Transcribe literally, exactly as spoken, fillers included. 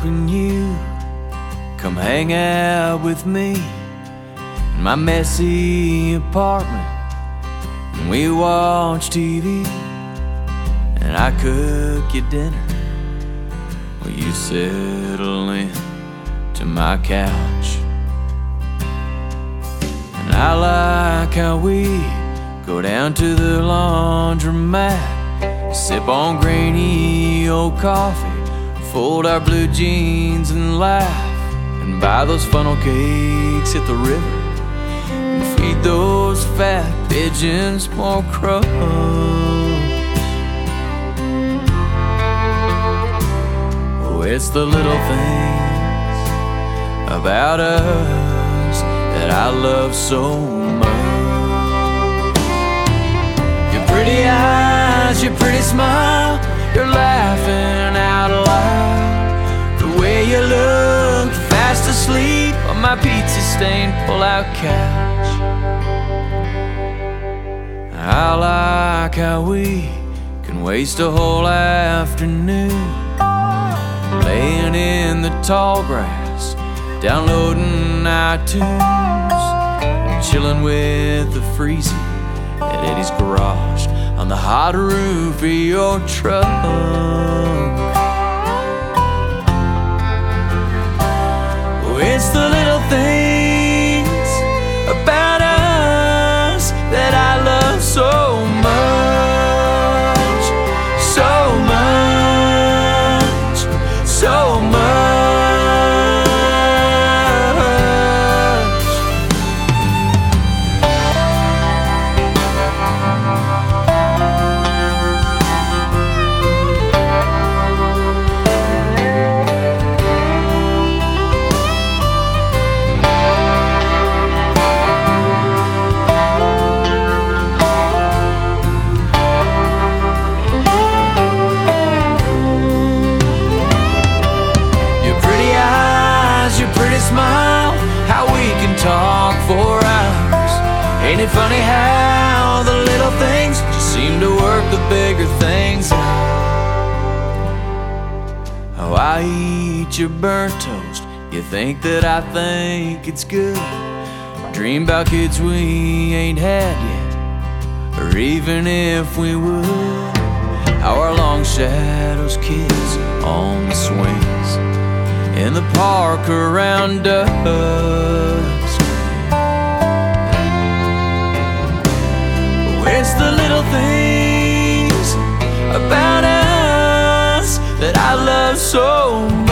hoping you come hang out with me in my messy apartment, and we watch T V, and I cook you dinner while you settle in to my couch. And I like how we go down to the laundromat, sip on grainy old coffee, fold our blue jeans and laugh, and buy those funnel cakes at the river, and feed those fat pigeons more crumbs. Oh, it's the little things about us that I love so much. Your pretty eyes, your pretty smile, you're laughing out loud. The way you look, fast asleep on my pizza-stained pull-out couch. I like how we can waste a whole afternoon laying in the tall grass, downloading iTunes, and chilling with the freezy at Eddie's garage on the hot roof of your truck. Oh, it's the little things about us that I love so much, so much, so much. Smile, how we can talk for hours. Ain't it funny how the little things just seem to work the bigger things out? Oh, I eat your burnt toast, you think that I think it's good. Dream about kids we ain't had yet, or even if we would. How our long shadows kiss on the swings in the park around dusk. Oh, it's the little things about us that I love so much.